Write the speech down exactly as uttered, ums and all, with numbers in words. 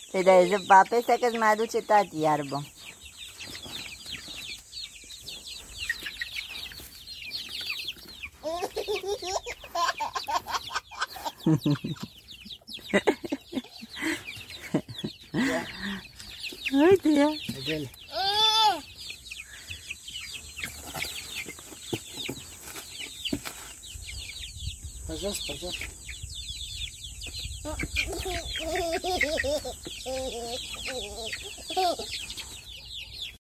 Păi da, e zăpa pe că-ți mai aduce tati iarbă. Uite ea. Pe jos, pe jos.